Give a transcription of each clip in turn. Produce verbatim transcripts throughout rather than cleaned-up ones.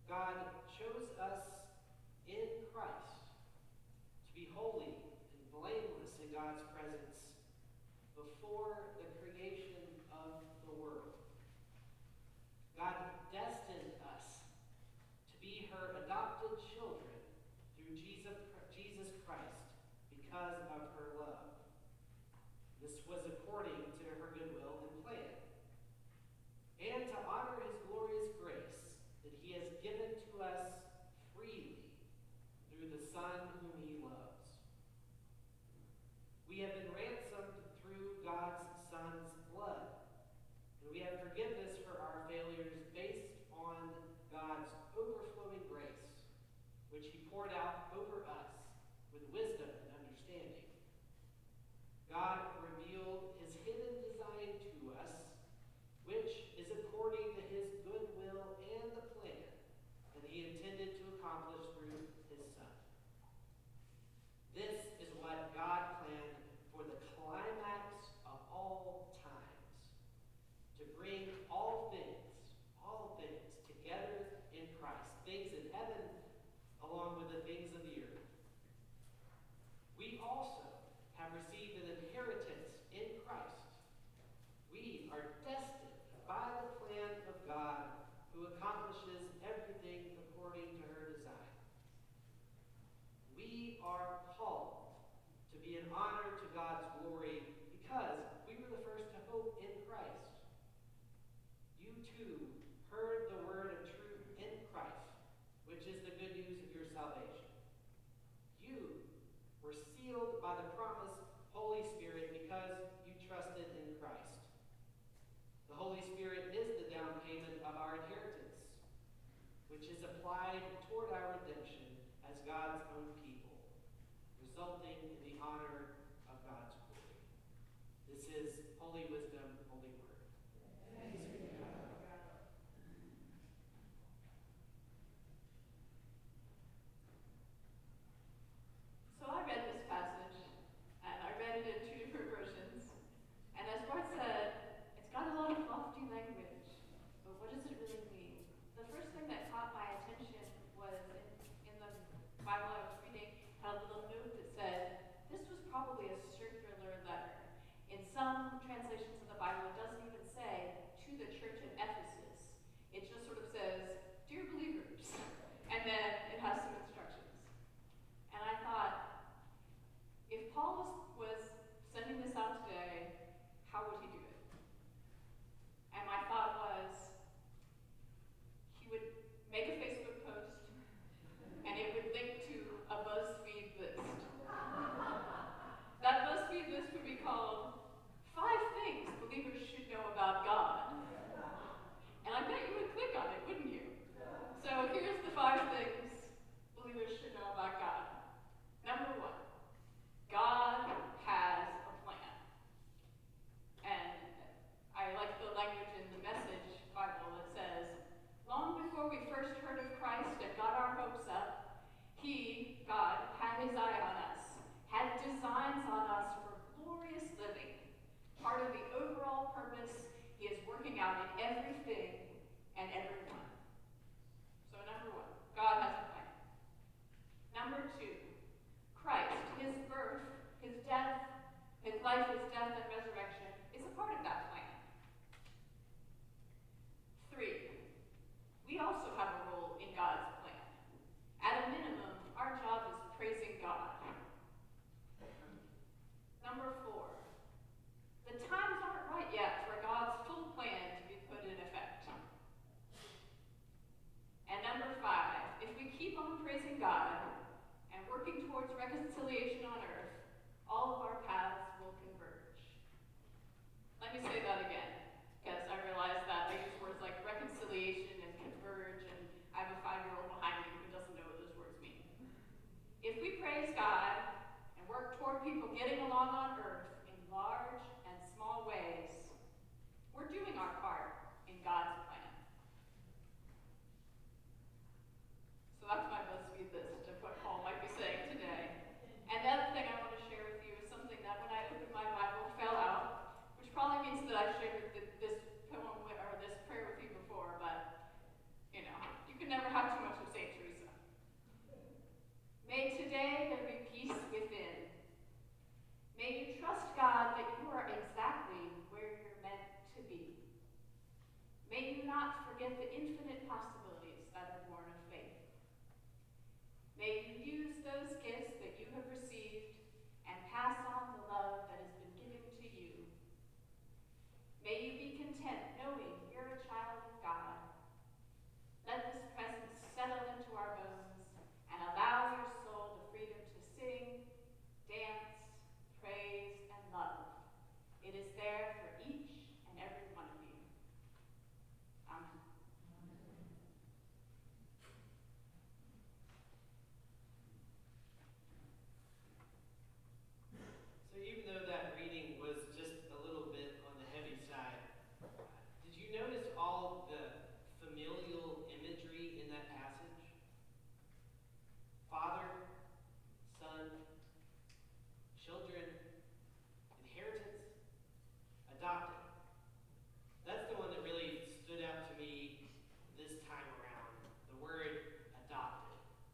God chose us in Christ to be holy and blameless in God's presence before the creation of the world. God destined us to be her adopted children through Jesus, Jesus Christ because of her love. This was according to her goodwill and plan, and to honor his glorious grace that he has given to us freely through the Son whom he loves. We have been ransomed through God's Son's blood, and we have forgiveness for our failures based on God's overflowing grace, which he poured out over us with wisdom and understanding. God revealed his hidden design to us, which is according to his good will and the plan that he intended to accomplish through his Son. This is what God planned for the climax of all times, to bring all things, all things together in Christ, things in heaven along with the things of the earth. We also have received an inheritance in Christ. We are destined by the plan of God, who accomplishes everything according to her design. We are called to be an honor to God's glory because we were the first to hope in Christ. You too heard the word of truth in Christ, which is the good news of your salvation. You were sealed by the promised Holy Spirit because you trusted in Christ. The Holy Spirit is the down payment of our inheritance, which is applied toward our redemption as God's own people, resulting in the honor of God's glory. This is Holy Wisdom, Holy Word. Thanks be to God. So I read this passage, and I read it in two different versions. And as Bart said, it's got a lot of lofty language, but what does it really mean? The first thing that caught my attention was in, in the Bible I was reading, had a little note that said, this was probably a circular letter. In some translations of the Bible, it doesn't even say, to the church at Ephesus. It just sort of says, dear believers. And then it has some instructions. And I thought, if Paul was, was sending this out today, how would he do it? And my thought was, he would make a Facebook post, and it would link to a BuzzFeed list. That BuzzFeed list would be called, Five Things Believers Should Know About God. And I bet you would click on it, wouldn't you? So here's the five things believers should know about God. Number one, God has a plan. And I like the language in the Message Bible that says, long before we first heard of Christ and got our hopes up, he, God, had his eye on us, had designs on us for glorious living. Part of the overall purpose he is working out in everything and everyone. So number one, God has a plan. Number two, Christ, his birth, his death, his life, his death, and resurrection is a part of that plan. Three, we also have a role in God's plan. At a minimum, our job is praising God. Number four, the times aren't right yet for God's full plan to be put in effect. And number five, if we keep on praising God and working towards reconciliation on earth, all of our paths will converge. Let me say that again, because I realize that I use words like reconciliation and converge, and I have a five-year-old behind me who doesn't know what those words mean. If we praise God and work toward people getting along on earth in large and small ways, we're doing our part in God's plan. So that's my BuzzFeed list of what Paul might be saying today. And the other thing I to be. May you not forget the infinite possibilities that are born of faith. May you use those gifts that you have received and pass on the love that has been given to you. May you be content knowing you're a child of God. Let this presence settle into our bones and allow your soul the freedom to sing, dance, praise, and love. It is there for each and every one of you. Amen. So even though that reading was just a little bit on the heavy side, did you notice all the familial imagery in that passage? Father, son, children, inheritance, adopted. That's the one that really stood out to me this time around, the word adopted.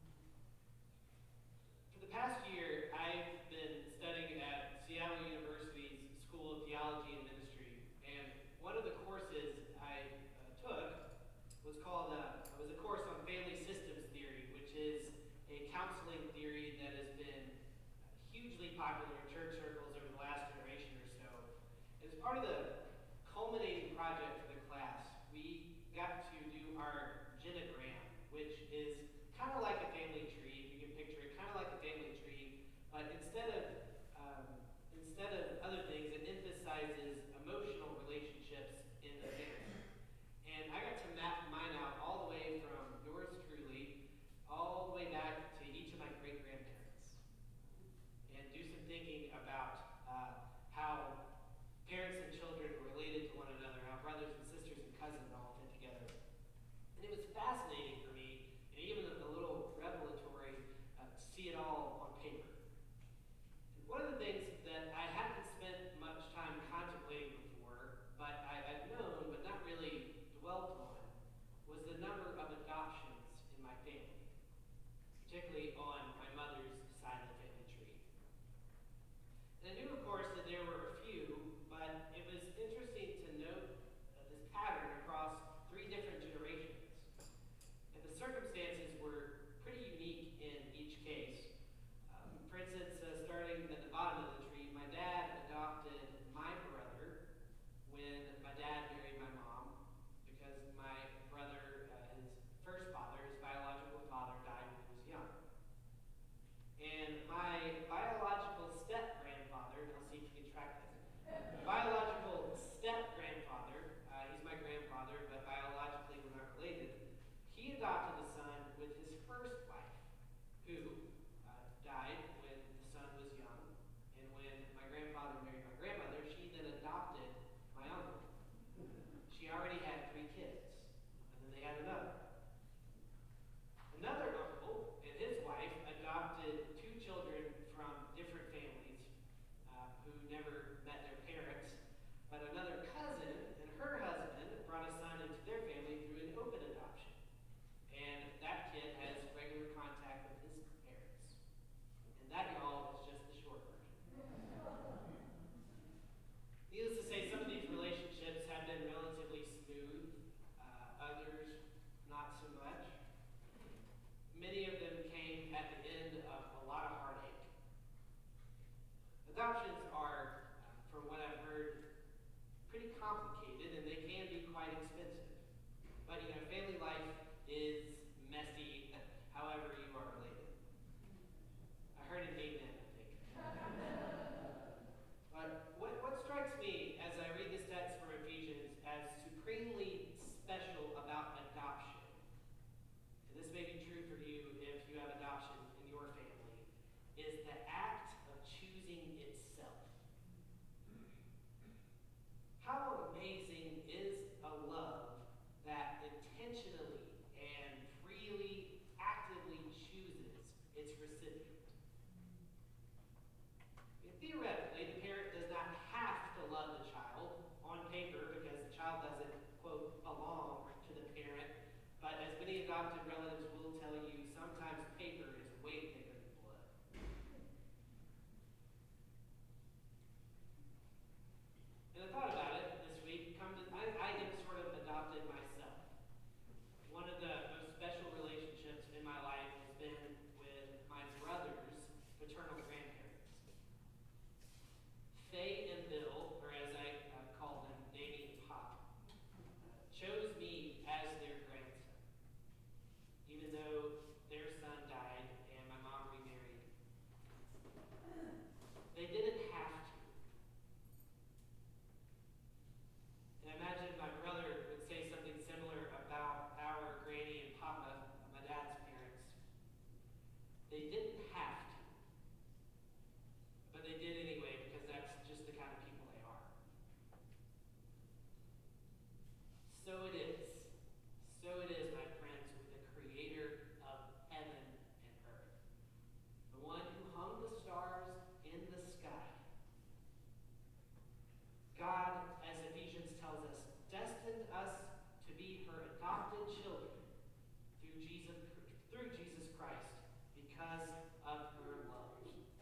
For the past year, I've been studying at Seattle University's School of Theology and Ministry, and one of the courses I uh, took was called, uh, was a course on family systems theory, which is a counseling theory that has been hugely popular in church circles over the last generation or so. As part of the culminating project for the class, we got to do our genogram, which is kind of like a family tree, if you can picture it, kind of like a family tree, but instead of um, instead of other things, it emphasizes emotional relationships in the family. And I got to map mine out all the way from yours truly, all the way back to each of my great-grandparents, and do some thinking about uh, how parents and children were related to one another, how brothers and sisters and cousins all fit together. And it was fascinating for me, and even a little revelatory, uh, to see it all on paper. And one of the things that I hadn't spent much time contemplating before, but I, I've known but not really dwelt on, was the number of adoptions in my family, particularly on my mother's side of the family tree. And I knew, of course, that there were a few, but it was interesting to note uh, this pattern across three different generations. And the circumstances were pretty unique in each case. Um, for instance, uh, starting at the bottom of the tree, my dad adopted my brother when my dad married my mom, because my brother, uh, his first father, his biological father, died when he was young. And my biological step-grandfather, and I'll see if you can track this, biological step-grandfather, uh, he's my grandfather, but biologically we're not related, he adopted a son with his first wife, who uh, died when the son was young. And when my grandfather married my grandmother, she then adopted my uncle. She already had three kids, and then they had another. Another uncle and his wife adopted two children from different families uh, who never met their parents, but another cousin and her husband brought a son into their family through an open adoption. And that kid has regular contact with his parents. And that, y'all, is just the short version. Needless to say, some of these relationships have been relatively smooth, uh, others not so much. Many of them came at the end of a lot of heartache. Adoptions are, uh, from what I've heard, pretty complicated, and they can be quite expensive. But, you know, family life is messy, however you are related. I heard an amen, I think. But what, what strikes me as I read this text from Ephesians as supremely special about adoption, and this may be true for you if you have adoption in your family, is the act of choosing itself. How amazing is a love that intentionally and freely, actively chooses its recipient? I mean, theoretically, the parent does not have to love the child on paper because the child doesn't, quote, belong to the parent. But as many adopted relatives will tell you, sometimes paper is way thicker than blood. And I thought about it this week, come to be her adopted children through Jesus, through Jesus Christ because of her love.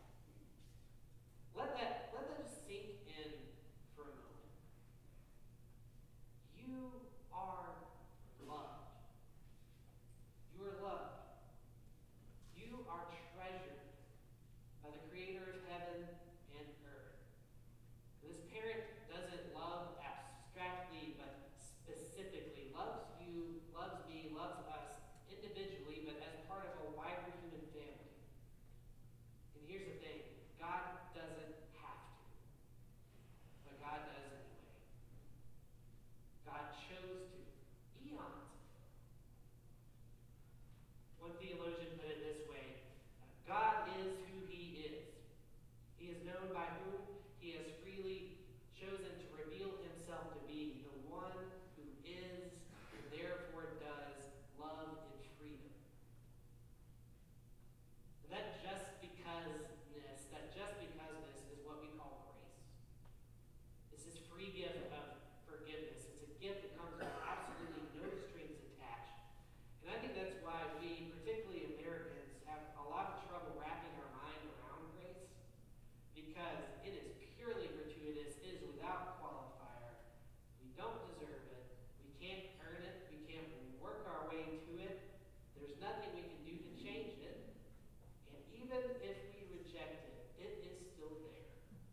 Let that, let that just sink in for a moment. You are loved. You are loved. You are treasured by the Creator of heaven and earth. This parent doesn't love abstractly, but specifically. Loves you, loves me, loves us individually, but as part of a wider human family. And here's the thing, God doesn't have to, but God does anyway. God chose to, eons ago. One theologian put it this way, God is who he is. He is known by whom he has freely chosen to reveal himself to be, the one who is, and therefore does, love in freedom. That just because-ness, that just because-ness is what we call grace. It's this free gift of forgiveness. It's a gift that comes with absolutely no strings attached. And I think that's why we, particularly Americans, have a lot of trouble wrapping our mind around grace, because it is purely gratuitous, it is without qualifier. We don't deserve it. We can't earn it. We can't work our way to it. There's nothing we can do to change it. And even if we reject it, it is still there.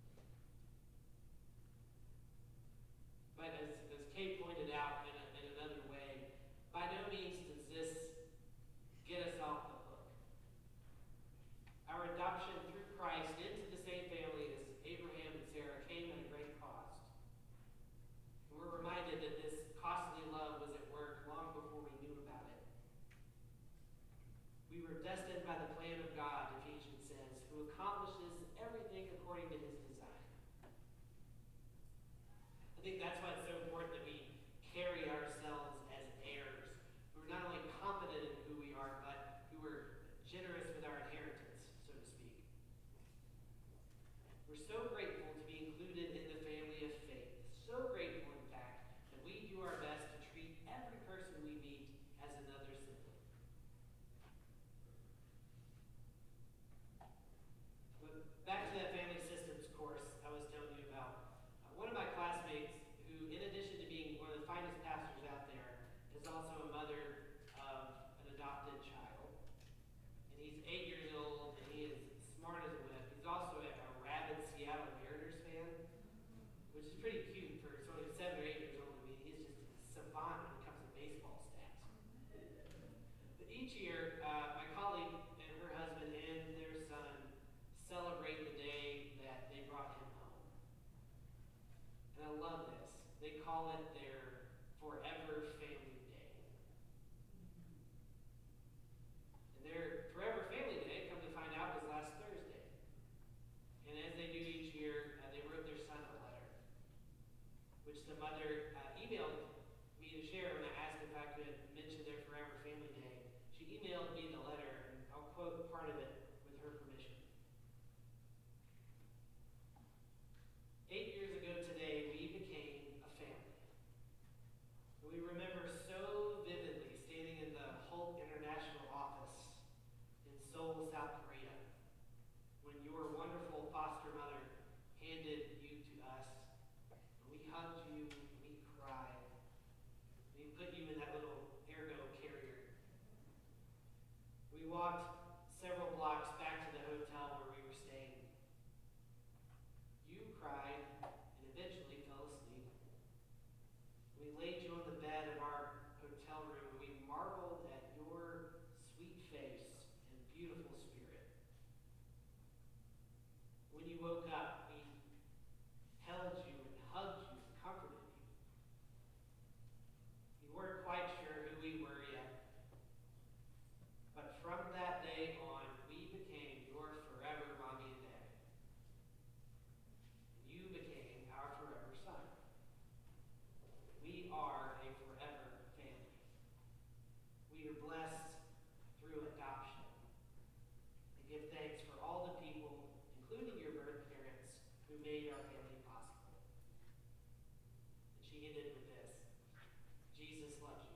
But as, as Kate pointed out in, a, in another way, by no means does this get us off the hook. Our adoption through Christ into the same family as Abraham and Sarah came at a great cost. And we're reminded that this costly love was at work long before we knew about it. We were destined by the plan of God, Ephesians says, who accomplishes everything according to his design. I think that's why it's so important that we carry ourselves as heirs, who are not only confident in who we are, but who are generous with our inheritance, so to speak. We're so grateful to be included in the family of faith. So grateful, in fact, that we do our best to treat every person we meet as another sibling. But back to that family systems course I was telling you about. Uh, one of my classmates, who in addition to being one of the finest pastors out there, is also a mother of an adopted child. And he's eight years old, and he is smart as a whip. He's also a, a rabid Seattle Mariners fan, which is pretty cute for someone who's seven or eight years old. I mean, he's just a savant when it comes to baseball stats. But each year, uh, my colleague and her husband and their son celebrate the day that they brought him home. And I love this. They call it their Forever Family Day. And their Forever Family Day, come to find out, was last Thursday. And as they do each year, uh, they wrote their son a letter, which the mother uh, emailed me to share when I asked if I could mention their Forever Family Day. She emailed me the letter, and I'll quote part of it with her permission. Eight years ago today, we became a family. We remember so vividly standing in the Holt International office in Seoul, South Korea, when your wonderful foster mother handed you to us. We hugged you, we cried. We put you in that little Ergo carrier. We walked several blocks back to the hotel where we were staying. You cried and eventually fell asleep. We laid you on the bed of our hotel room, and we marveled at your sweet face and beautiful spirit. When you woke up, we held you and hugged you and comforted you. We weren't quite sure who we were yet, but from that day on, we became your forever mommy and daddy. You became our forever son. We are a forever family. We are blessed through adoption. And give thanks for all the people, including your birth parents, who made our family possible. And she ended with this: Jesus loves you.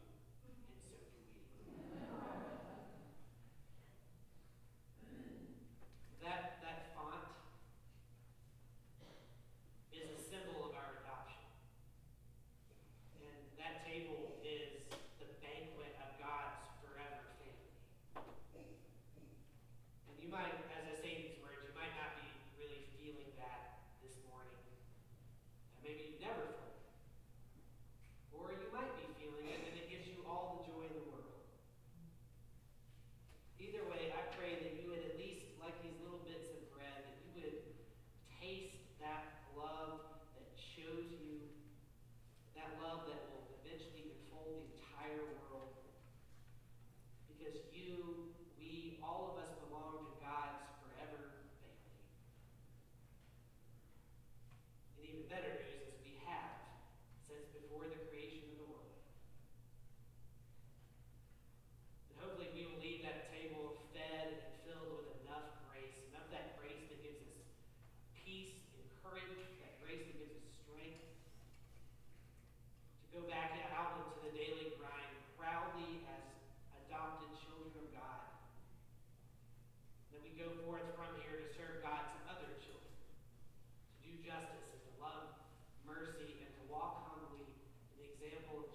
might, as I say these words, you might not be really feeling that this morning. And maybe you've never felt it. Or you might be feeling it and it gives you all the joy in the world. Either way, I pray that you would at least, like these little bits of bread, that you would taste that love that shows you, that love that will eventually enfold the entire world. Because you, we, all of us belong to God's forever family. And even better news is we have, since before the creation of the world. And hopefully we will leave that table fed and filled with enough grace, enough that grace that gives us peace and courage, that grace that gives us strength to go back out into the daily grind proudly as adopted children of God. That we go forth from here to serve God to other children, to do justice and to love mercy and to walk humbly in the example of